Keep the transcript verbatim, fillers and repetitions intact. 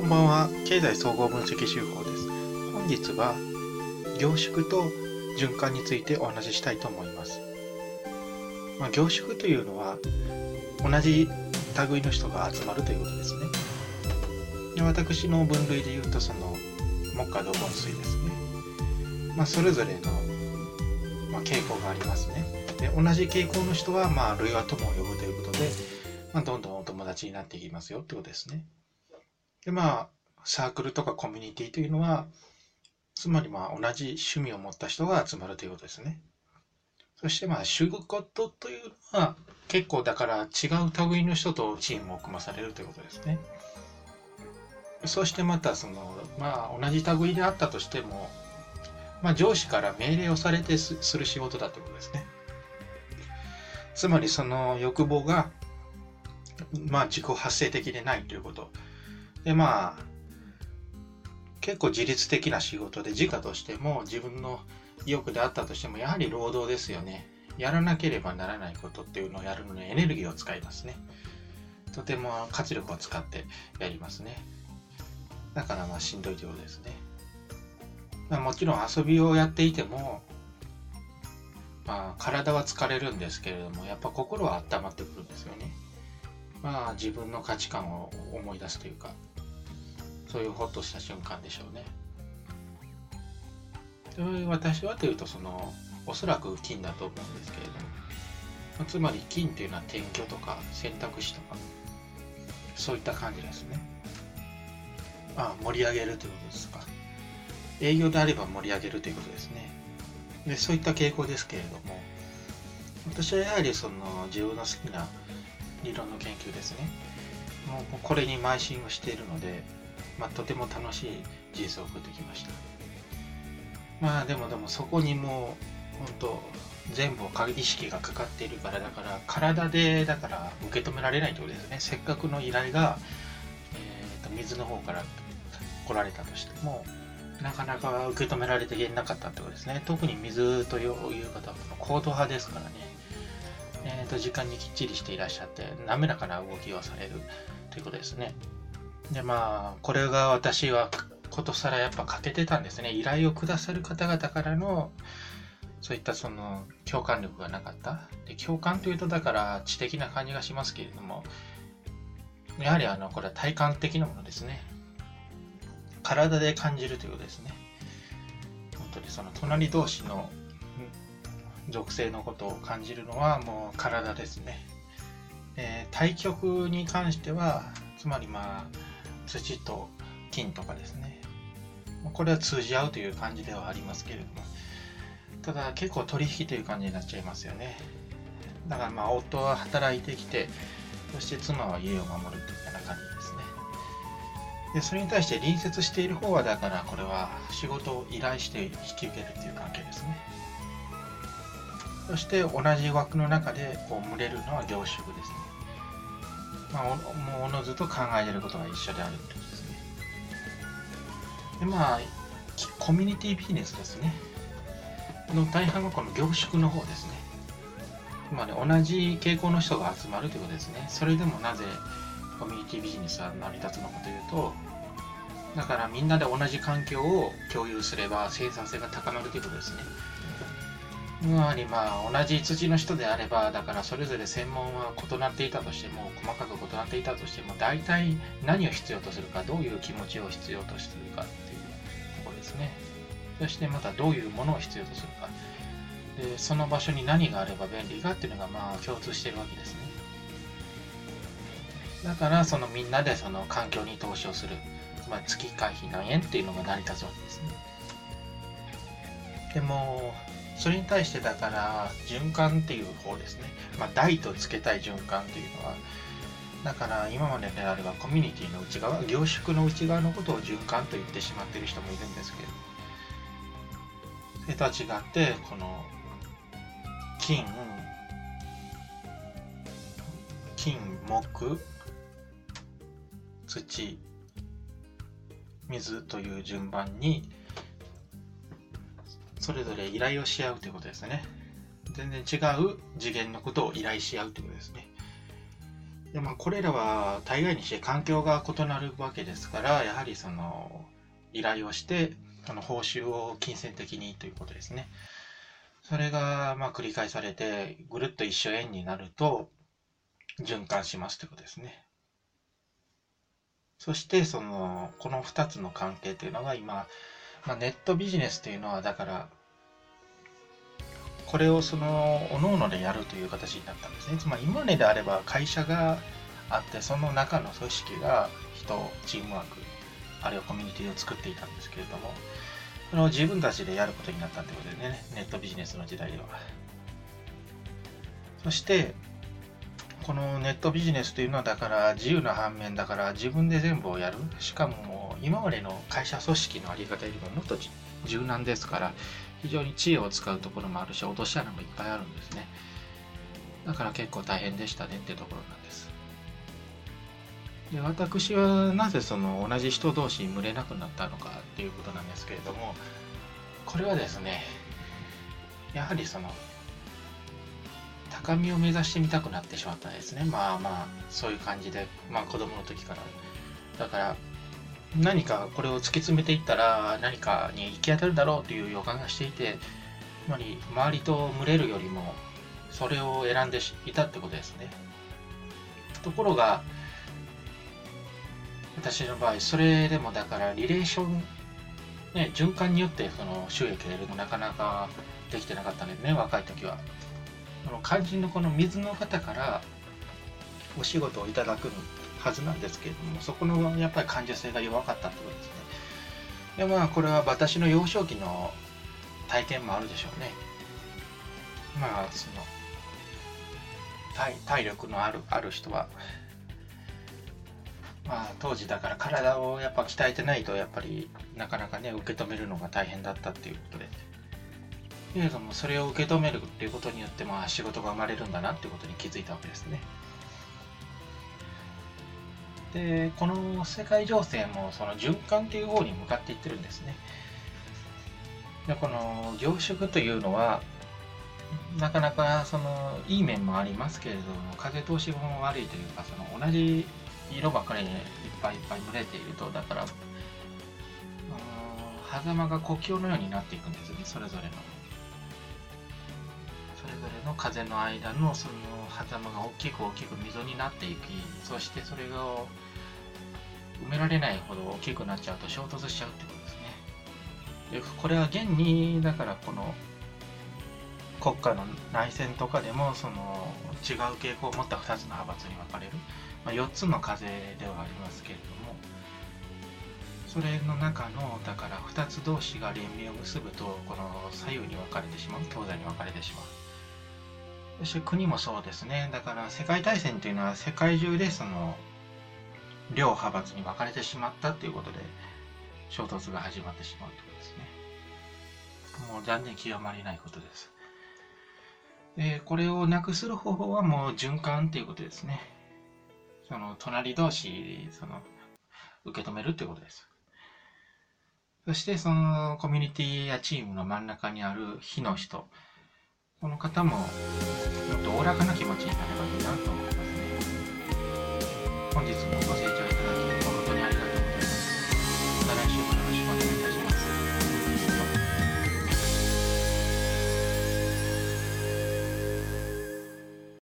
こんばんは、経済総合分析手法です。本日は凝縮と循環についてお話ししたいと思います。まあ、凝縮というのは同じ類の人が集まるということですね。で、私の分類で言うとその木火土金水ですね。まあ、それぞれの、まあ、傾向がありますね。で、同じ傾向の人はまあ類は友を呼ぶということで、まあ、どんどんお友達になっていきますよということですね。で、まあ、サークルとかコミュニティというのは、つまりまあ同じ趣味を持った人が集まるということですね。そしてまあ仕事というのは結構だから違う類の人とチームを組まされるということですね。そしてまたそのまあ同じ類であったとしても、まあ上司から命令をされてする仕事だということですね。つまりその欲望がまあ自己発生的でないということ。でまあ結構自律的な仕事で自家としても自分の意欲であったとしてもやはり労働ですよね。やらなければならないことっていうのをやるのにエネルギーを使いますね。とても活力を使ってやりますね。だからまあしんどいということですね。まあ、もちろん遊びをやっていてもまあ体は疲れるんですけれどもやっぱ心は温まってくるんですよね。まあ自分の価値観を思い出すというかそういうホッとした瞬間でしょうね。で私はというとそのおそらく金だと思うんですけれども、まあ、つまり金というのは転居とか選択肢とかそういった感じですね。あ盛り上げるということですか。営業であれば盛り上げるということですね。でそういった傾向ですけれども私はやはりその自分の好きな理論の研究ですね。もうこれに邁進をしているのでまあ、とても楽しい人生を送ってきました。まあでもでもそこにもう本当全部意識がかかっているからだから体でだから受け止められないということですね。せっかくの依頼が、えー、と水の方から来られたとしてもなかなか受け止められていなかったということですね。特に水という方は行動派ですからね、えー、と時間にきっちりしていらっしゃって滑らかな動きをされるということですね。でまあこれが私はことさらやっぱ欠けてたんですね。依頼をくださる方々からのそういったその共感力がなかった。で共感というとだから知的な感じがしますけれどもやはりあのこれは体感的なものですね。体で感じるということですね。本当にその隣同士の属性のことを感じるのはもう体ですね。えー、対極に関してはつまりまあ土と金とかですね。これは通じ合うという感じではありますけれども、ただ結構取引という感じになっちゃいますよね。だからまあ夫は働いてきて、そして妻は家を守るというような感じですね。で、それに対して隣接している方はだからこれは仕事を依頼して引き受けるという関係ですね。そして同じ枠の中でこう群れるのは凝縮ですね。まあ、もうおのずと考えていることが一緒であるということですね。でまあコミュニティビジネスですねの大半はこの凝縮の方ですね。つまり同じ傾向の人が集まるということですね。それでもなぜコミュニティビジネスは成り立つのかというとだからみんなで同じ環境を共有すれば生産性が高まるということですね。つまりまあ同じ土の人であればだからそれぞれ専門は異なっていたとしても細かく異なっていたとしても大体何を必要とするかどういう気持ちを必要とするかっていうところですね。そしてまたどういうものを必要とするかでその場所に何があれば便利かっていうのがまあ共通しているわけですね。だからそのみんなでその環境に投資をするつまり月会費何円っていうのが成り立つわけですね。でもそれに対してだから循環っていう方ですね。まあ代とつけたい循環というのはだから今までであればコミュニティの内側凝縮の内側のことを循環と言ってしまっている人もいるんですけどそれとは違ってこの金金木土水という順番にそれぞれ依頼をし合うということですね。全然違う次元のことを依頼し合うということですね。 でまあ、これらは大概にして環境が異なるわけですから、やはりその依頼をしてその報酬を金銭的にということですね。それがまあ繰り返されてぐるっと一緒円になると循環しますということですね。そしてそのこのふたつの関係というのが今、まあ、ネットビジネスというのはだからこれをその各々でやるという形になったんですね。つまり今までであれば会社があってその中の組織が人、チームワークあるいはコミュニティを作っていたんですけれども、それを自分たちでやることになったということでね、ネットビジネスの時代では。そしてこのネットビジネスというのはだから自由な反面だから自分で全部をやる。しかももう今までの会社組織のあり方よりももっと柔軟ですから非常に知恵を使うところもあるし落とし穴もいっぱいあるんですね。だから結構大変でしたねってところなんです。で私はなぜその同じ人同士に群れなくなったのかっていうことなんですけれども、これはですねやはりその高みを目指してみたくなってしまったんですね。まあまあそういう感じで、まあ子供の時からだから何かこれを突き詰めていったら何かに行き当たるだろうという予感がしていて、つまり周りと群れるよりもそれを選んでいたってことですね。ところが私の場合それでもだからリレーション、ね、循環によってその収益を得るのなかなかできてなかったんですね、若い時は。肝心のこの水の方からお仕事をいただくはずなんですけれども、そこのやっぱり感受性が弱かったってことですね。でまあこれは私の幼少期の体験もあるでしょうね。まあその 体, 体力のあるある人はまあ当時だから体をやっぱ鍛えてないとやっぱりなかなかね受け止めるのが大変だったっていうことで、けれどもそれを受け止めるっていうことによってまあ仕事が生まれるんだなっていうことに気づいたわけですね。でこの世界情勢もその循環という方に向かっていってるんですね。でこの凝縮というのはなかなかそのいい面もありますけれども風通しも悪いというか、その同じ色ばかりにいっぱいいっぱい群れているとだから狭間が国境のようになっていくんですね。それぞれのそれぞれの風の間のその狭間が大きく大きく溝になっていき、そしてそれが埋められないほど大きくなっちゃうと衝突しちゃうってことですね。でこれは現にだからこの国家の内戦とかでもその違う傾向を持ったふたつの派閥に分かれる、まあ、よっつの風ではありますけれども、それの中のだからふたつ同士が連盟を結ぶとこの左右に分かれてしまう、東西に分かれてしまう。そして国もそうですね。だから世界大戦というのは世界中でその両派閥に分かれてしまったということで衝突が始まってしまうということですね。もう残念極まりないことです。でこれをなくする方法はもう循環ということですね。その隣同士その受け止めるということです。そしてそのコミュニティやチームの真ん中にある非の人、この方ももっとおおらかな気持ちになればいいなと思います。